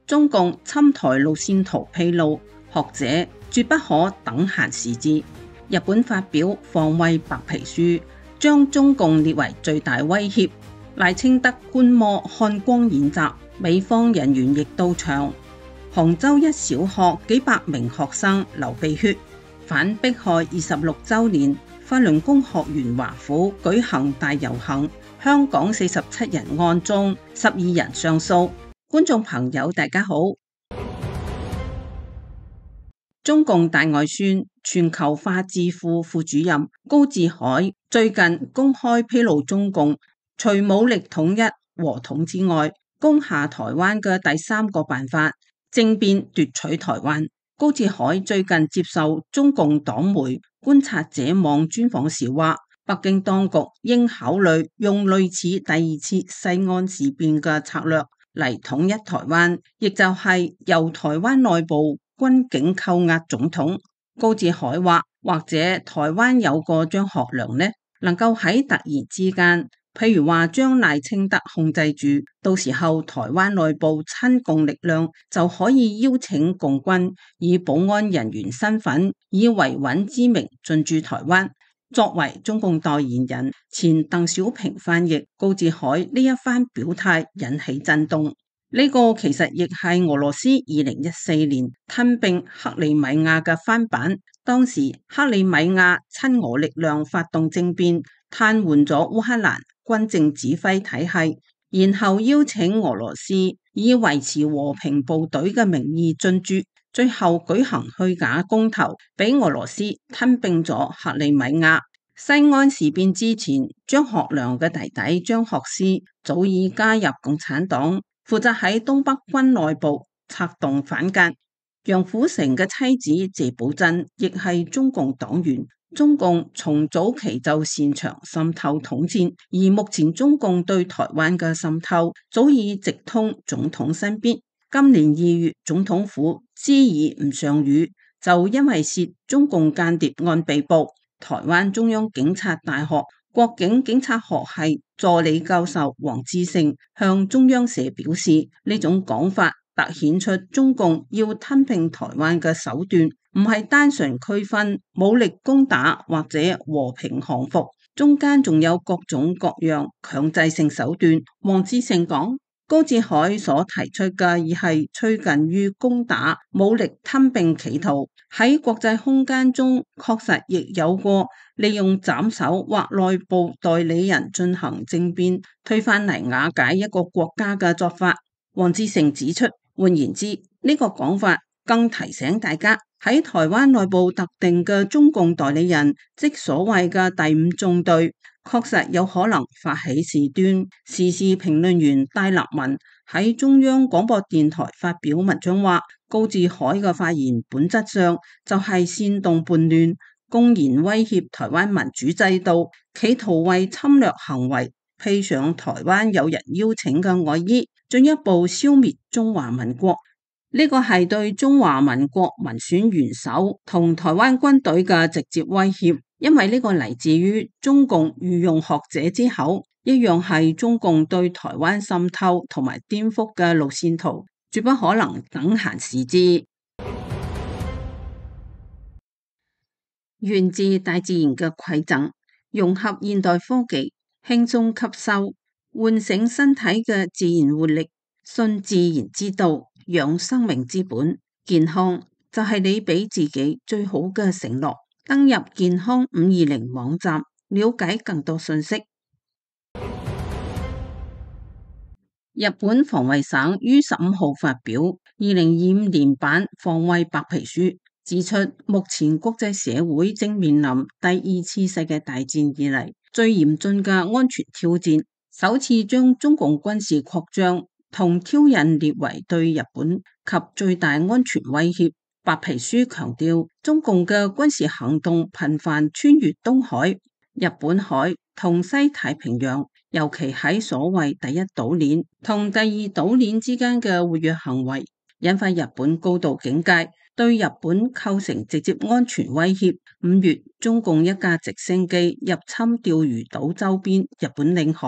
中共侵台路線圖披露，學者絕不可等閒視之。日本發表防衛白皮書，將中共列為最大威脅。賴清德觀摩漢光演習，美方人員亦到場。杭州一小學幾百名學生流鼻血，反迫害26週年。法輪功學員華府舉行大遊行，香港47人案中12人上訴。觀眾朋友大家好。中共大外宣全球化智庫副主任高志海最近公開披露，中共除武力統一和統之外，攻下台灣嘅第三個辦法，政變奪取台灣。高志海最近接受中共黨媒觀察者網專訪時話，北京當局應考慮用類似第二次西安事變嘅策略嚟統一台灣，亦就係由台灣內部軍警扣押總統。高志海話，或者台灣有個張學良呢，能夠喺突然之間，譬如話將賴清德控制住，到時候台灣內部親共力量就可以邀請共軍以保安人員身份，以維穩之名進駐台灣。作為中共代言人，前鄧小平翻譯高志海呢一番表態引起震動。呢個其實亦係俄羅斯2014年吞併克里米亞嘅翻版。當時克里米亞親俄力量發動政變，癱瘓咗烏克蘭軍政指揮體系，然後邀請俄羅斯以維持和平部隊嘅名義進駐，最後舉行虛假公投，俾俄羅斯吞併咗克里米亞。西安事變之前，張學良嘅弟弟張學思早已加入共產黨，負責喺東北軍內部策動反革。楊虎城嘅妻子謝寶珍亦係中共黨員。中共從早期就擅長滲透統戰，而目前中共對台灣嘅滲透早已直通總統身邊。今年2月，總統府知議吳尚宇就因為涉中共間諜案被捕。台灣中央警察大學國境警察學系助理教授黃志勝向中央社表示，呢種講法凸顯出中共要吞併台灣嘅手段唔係單純區分武力攻打或者和平降服，中間仲有各種各樣強制性手段。黃志勝講，高志海所提出嘅已係趨近於攻打武力吞併企圖，喺國際空間中確實亦有過利用斬首或內部代理人進行政變推翻嚟瓦解一個國家嘅做法。黃志勝指出，換言之，呢個講法更提醒大家，喺台灣內部特定嘅中共代理人，即所謂嘅第五縱隊，確實有可能發起事端。時事評論員戴立文喺中央廣播電台發表文章話，高志海嘅發言本質上就係煽動叛亂，公然威脅台灣民主制度，企圖為侵略行為披上台灣有人邀請嘅外衣，進一步消滅中華民國。呢個係對中華民國民選元首同台灣軍隊嘅直接威脅，因為呢個嚟自於中共御用學者之口，一樣係中共對台灣滲透同埋顛覆嘅路線圖，絕不可能等閒視之。源自大自然嘅饋贈，融合現代科技，輕鬆吸收，喚醒身體嘅自然活力，信自然之道，養生命之本。健康就係你俾自己最好嘅承諾。登入健康520網站，了解更多信息。日本防衛省於15號發表2025年版防衛白皮書，指出目前國際社會正面臨第二次世界大戰以嚟最嚴峻嘅安全挑戰，首次將中共軍事擴張同挑釁列為對日本及最大安全威脅。白皮書強調，中共嘅軍事行動頻繁穿越東海、日本海同西太平洋，尤其喺所謂第一島鏈同第二島鏈之間嘅活躍行為，引發日本高度警戒，對日本構成直接安全威脅。5月，中共一架直升機入侵釣魚島周邊日本領海，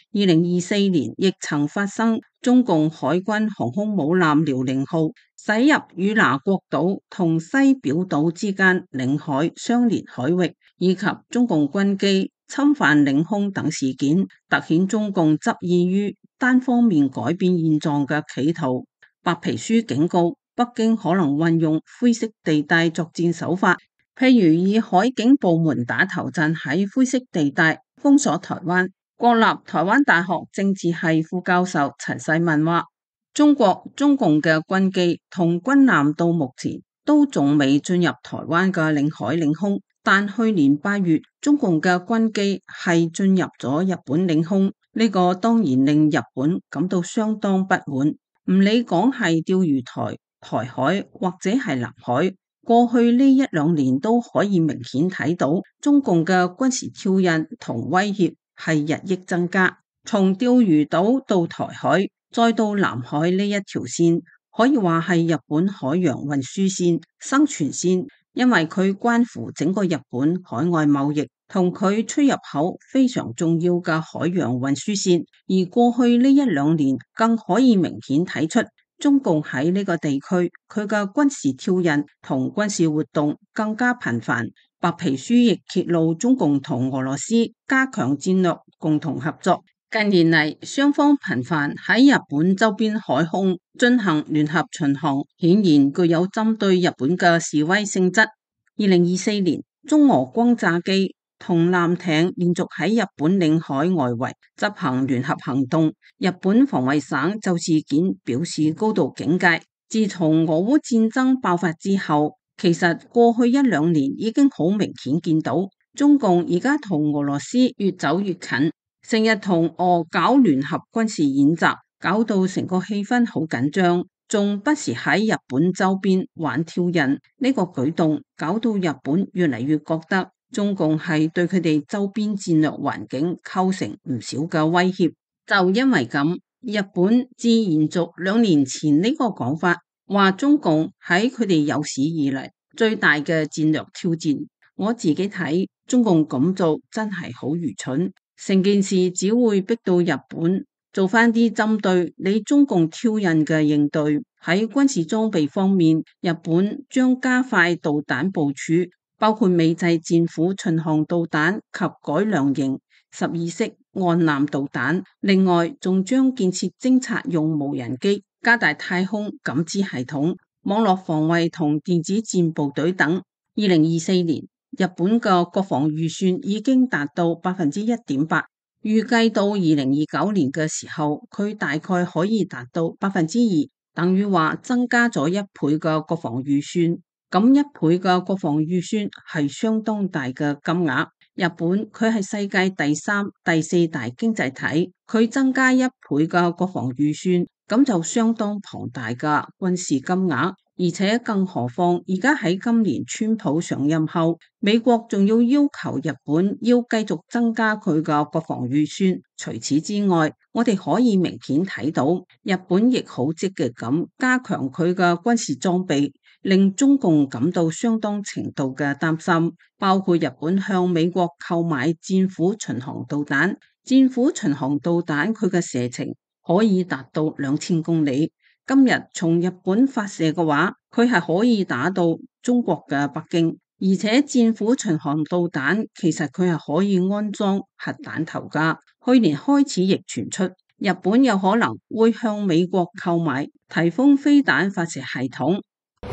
2024年亦曾發生中共海軍航空母艦遼寧號駛入與那國島同西表島之間領海相連海域，以及中共軍機侵犯領空等事件，凸顯中共執意於單方面改變現狀嘅企圖。白皮書警告，北京可能運用灰色地帶作戰手法，譬如以海警部門打頭陣喺灰色地帶封鎖台灣。國立台灣大學政治系副教授陳世民話，中共嘅軍機同軍艦到目前都仲未進入台灣嘅領海領空，但去年8月中共嘅軍機係進入咗日本領空，呢個當然令日本感到相當不滿。唔理講係釣魚台、台海或者係南海，過去呢1-2年都可以明顯睇到中共嘅軍事挑釁同威脅係日益增加。從釣魚島到台海再到南海呢一條線，可以話係日本海洋運輸線、生存線，因為佢關乎整個日本海外貿易同佢出入口非常重要嘅海洋運輸線。而過去呢1-2年更可以明顯睇出中共喺呢個地區佢嘅軍事挑釁同軍事活動更加頻繁。白皮書亦揭露中共同俄羅斯加強戰略共同合作。近年嚟，雙方頻繁喺日本周邊海空進行聯合巡航，顯然具有針對日本嘅示威性質。2024年，中俄轟炸機同艦艇連續喺日本領海外圍執行聯合行動，日本防衛省就事件表示高度警戒。自從俄烏戰爭爆發之後，其實過去1-2年已經好明顯見到中共而家同俄羅斯越走越近，成日同俄搞聯合軍事演習，搞到成個氣氛好緊張，仲不時喺日本周邊玩挑釁。呢個舉動搞到日本越嚟越覺得中共係對佢哋周邊戰略環境構成唔少嘅威脅。就因為咁，日本自延續2年前呢個講法，話中共喺佢哋有史以嚟最大嘅戰略挑戰。我自己睇中共咁做真係好愚蠢，成件事只會逼到日本做翻啲針對你中共挑釁嘅應對。喺軍事裝備方面，日本將加快導彈部署，包括美製戰斧巡航導彈及改良型12式岸艦導彈，另外仲將建設偵察用無人機，加大太空感知系統、網絡防衛同電子戰部隊等。2024年，日本嘅國防預算已經達到 1.8%， 預計到2029年嘅時候，佢大概可以達到 2%， 等於話增加咗1倍嘅國防預算。咁1倍嘅國防預算係相當大嘅金額。日本佢係世界第3、第4大經濟體，佢增加1倍嘅國防預算，咁就相當龐大嘅軍事金額。而且更何況而家喺今年川普上任後，美國仲要求日本要繼續增加佢嘅國防預算。除此之外，我哋可以明顯睇到日本亦好積極咁加強佢嘅軍事裝備，令中共感到相當程度嘅擔心。包括日本向美國購買戰斧巡航導彈，戰斧巡航導彈佢嘅射程可以達到2000公里。今日從日本發射嘅話，佢係可以打到中國嘅北京，而且戰斧巡航導彈其實佢係可以安裝核彈頭㗎。去年開始亦傳出日本有可能會向美國購買颱風飛彈發射系統。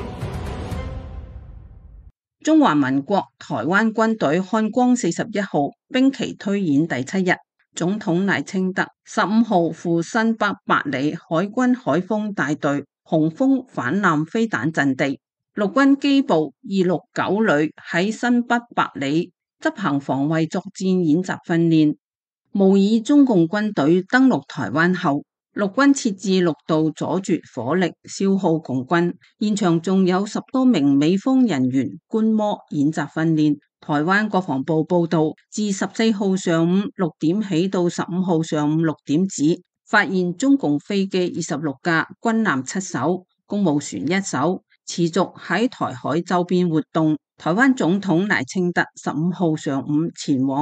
中華民國台灣軍隊漢光41號兵棋推演第7日，總統賴清德15號赴新北百里海軍海鋒大隊雄風反艦飛彈陣地，陸軍機部269旅喺新北百里執行防衛作戰演習訓練，模擬中共軍隊登陸台灣後，陸軍設置6道阻絕火力，消耗共軍。現場仲有10多名美方人員觀摩演習訓練。台灣國防部報道，自14號上午6點起到15號上午6點止，發現中共飛機26架、軍艦7艘、公務船1艘，持續喺台海周邊活動。台灣總統賴清德15號上午前往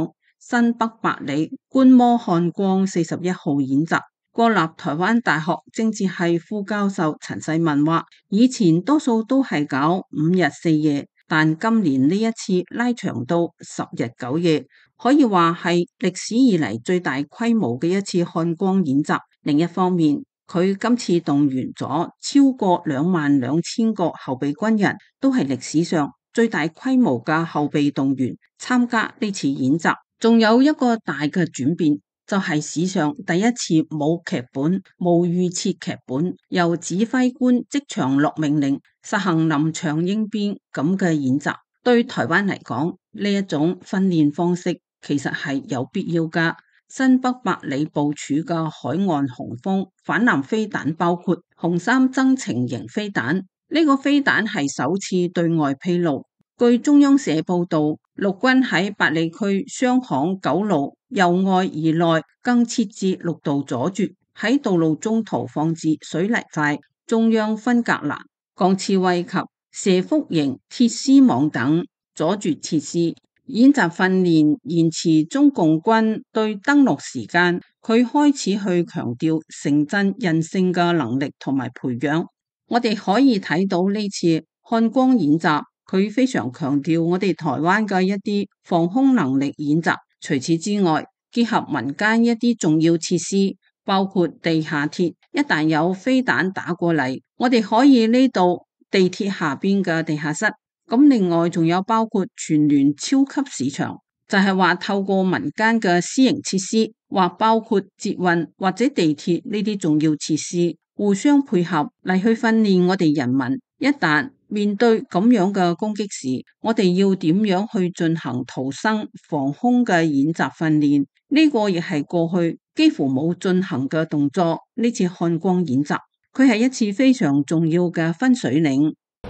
新北百里觀摩漢光41號演習。國立台灣大學政治系副教授陳世文話，以前多數都係搞5日4夜，但今年呢一次拉長到10日9夜，可以話係歷史以嚟最大規模嘅一次漢光演習。另一方面，佢今次動員咗超過22000個後備軍人，都係歷史上最大規模嘅後備動員參加呢次演習。仲有一個大嘅轉變，就係史上第一次冇劇本、冇預設劇本，由指揮官即場落命令，實行臨場應變咁嘅演習。對台灣嚟講，呢一種訓練方式其實係有必要㗎。新北百里部署嘅海岸雄風反艦飛彈包括紅三增程型飛彈，呢個飛彈係首次對外披露。據中央社報道，陸軍喺百里區雙巷9路由外而內更設置6道阻絕，喺道路中途放置水泥塊、中央分隔欄、鋼刺葦及蛇腹型鐵絲網等阻絕設施。演習訓練延遲中共軍對登陸時間，佢開始去強調城鎮韌性嘅能力同埋培養。我哋可以睇到呢次漢光演習，佢非常強調我哋台灣嘅一啲防空能力演習。除此之外，結合民間一啲重要設施，包括地下鐵，一旦有飛彈打過嚟，我哋可以呢度地鐵下邊嘅地下室。咁另外仲有包括全聯超級市場，就係話透過民間嘅私營設施，或包括捷運或者地鐵呢啲重要設施，互相配合嚟去訓練我哋人民。一旦面對咁樣嘅攻擊時，我哋要點樣去進行逃生防空嘅演習訓練？呢個亦係過去幾乎冇進行嘅動作。呢次漢光演習，佢係一次非常重要嘅分水嶺。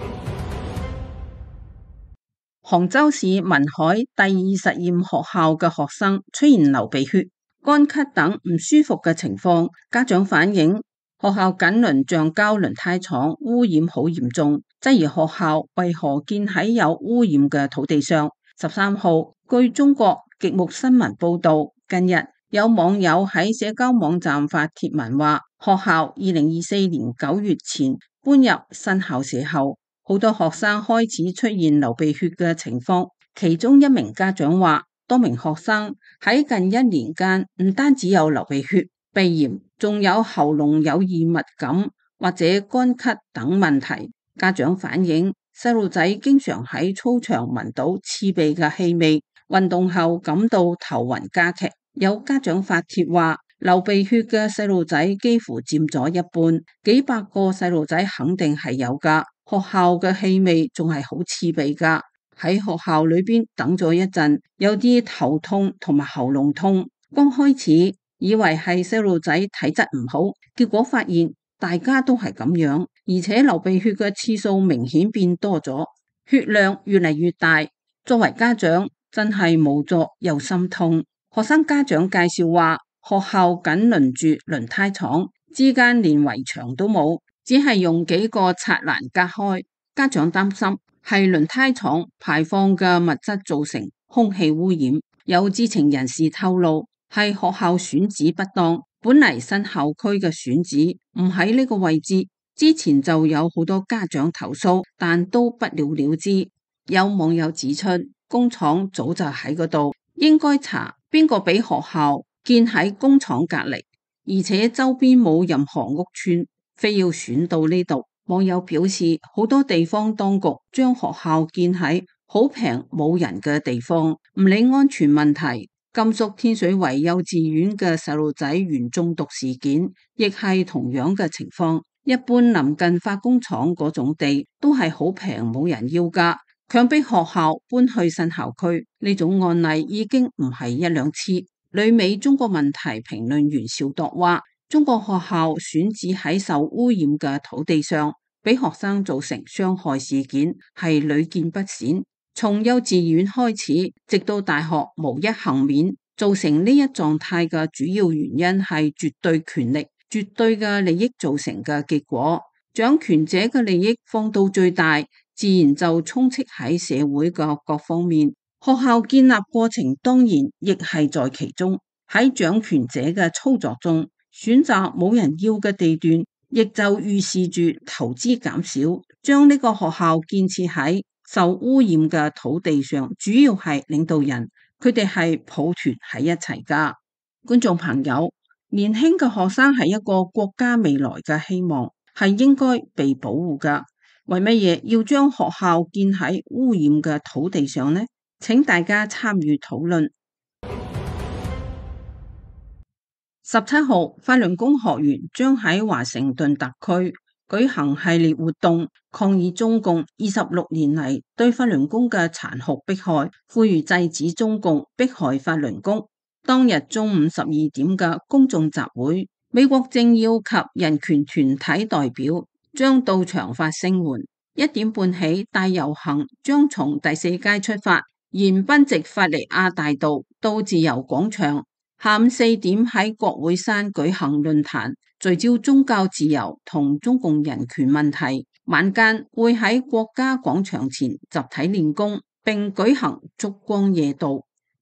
杭州市文海第2實驗學校嘅學生出現流鼻血、乾咳等唔舒服嘅情況，家長反映學校緊鄰橡膠輪胎廠，污染好嚴重，質疑學校為何建喺有污染嘅土地上。13號，據中國極目新聞報道，近日有網友喺社交網站發帖文話，學校2024年9月前搬入新校舍後，好多學生開始出現流鼻血嘅情況，其中一名家長話，多名學生喺近1年間唔單止有流鼻血、鼻炎，仲有喉嚨有異物感或者乾咳等問題。家長反映，細路仔經常喺操場聞到刺鼻嘅氣味，運動後感到頭暈加劇。有家長發帖話，流鼻血嘅細路仔幾乎佔咗一半，幾百個細路仔肯定係有㗎。學校嘅氣味仲係好刺鼻㗎，喺學校裏邊等咗一陣，有啲頭痛同埋喉嚨痛。剛開始以為係細路仔體質唔好，結果發現大家都係咁樣，而且流鼻血嘅次數明顯變多咗，血量越嚟越大。作為家長真係無助又心痛。學生家長介紹話，學校緊鄰住輪胎廠，之間連圍牆都冇，只係用幾個柵欄隔開。家長擔心係輪胎廠排放嘅物質造成空氣污染。有知情人士透露，係學校選址不當，本嚟新校區嘅選址唔喺呢個位置，之前就有好多家長投訴，但都不了了之。有網友指出，工廠早就喺嗰度，應該查邊個俾學校建喺工廠隔籬，而且周邊冇任何屋邨，非要選到呢度。網友表示，好多地方當局將學校建喺好平冇人嘅地方，唔理安全問題。甘肅天水圍幼稚園嘅細路仔鉛中毒事件，亦係同樣嘅情況。一般臨近化工廠嗰種地都係好平冇人要㗎，強迫學校搬去新校區，呢種案例已經唔係1、2次。旅美中國問題評論員邵鐸話，中國學校選址喺受污染嘅土地上，俾學生造成傷害事件係屢見不鮮。從幼稚園開始，直到大學無一幸免，造成呢一狀態嘅主要原因係絕對權力、絕對嘅利益造成嘅結果。掌權者嘅利益放到最大，自然就充斥喺社會嘅各方面。 學校建立過程當然亦係在其中，喺掌權者嘅操作中，選擇冇人要嘅地段，亦就預示住投資減少，將呢個學校建設喺受污染嘅土地上，主要係領導人，佢哋係抱團喺一齊噶。觀眾朋友，年輕嘅學生係一個國家未來嘅希望，係應該被保護噶。為乜嘢要將學校建喺污染嘅土地上呢？請大家參與討論。17號，法輪功學員將喺華盛頓特區舉行系列活動，抗議中共26年嚟對法輪功嘅殘酷迫害，呼籲制止中共迫害法輪功。當日中午12點嘅公眾集會，美國政要及人權團體代表將到場發聲援。1點半起，大遊行將從第4街出發，沿賓夕法尼亞大道到自由廣場。下午4點喺國會山舉行論壇，聚焦宗教自由同中共人權問題。晚間會喺國家廣場前集體練功，並舉行燭光夜渡。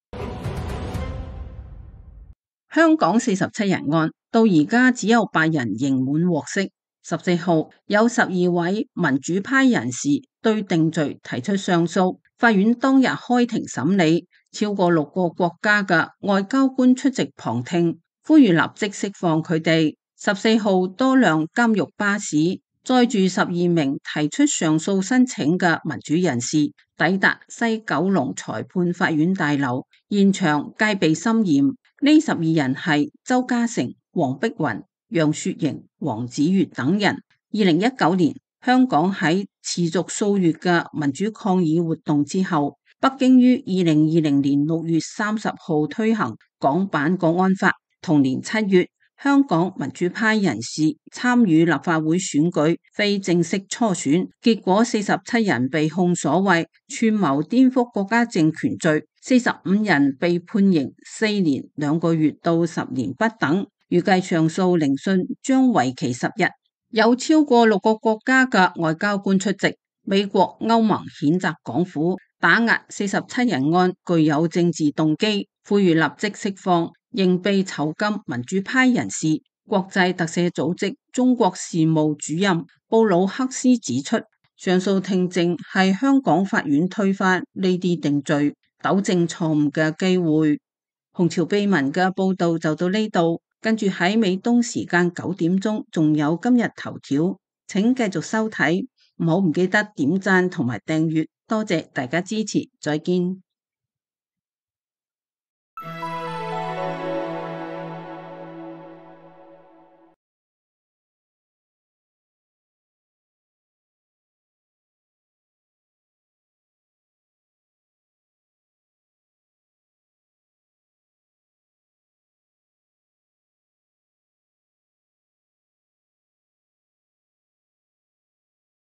香港47人案到而家只有8人刑滿獲釋。14號有12位民主派人士對定罪提出上訴，法院當日開庭審理。超過6個國家嘅外交官出席旁聽，呼籲立即釋放佢哋。14號多輛監獄巴士載住12名提出上訴申請嘅民主人士抵達西九龍裁判法院大樓，現場戒備森嚴。呢12人係周家成、黃碧雲、楊雪瑩、黃子悅等人。2019年香港喺持續數月嘅民主抗議活動之後，北京於2020年6月30號推行港版國安法。同年7月，香港民主派人士參與立法會選舉非正式初選，結果47人被控所謂串謀顛覆國家政權罪，45人被判刑4年2個月到10年不等。預計上訴聆訊將為期10日。有超過6個國家嘅外交官出席。美國、歐盟譴責港府打壓47人案具有政治動機，呼籲立即釋放仍被囚禁民主派人士。國際特赦組織中國事務主任布魯克斯指出，上訴聽證係香港法院推翻呢啲定罪、糾正錯誤嘅機會。紅潮秘聞嘅報道就到呢度，跟住喺美東時間9點鐘仲有今日頭條，請繼續收睇。唔好唔記得點讚同埋訂閱，多謝大家支持，再見。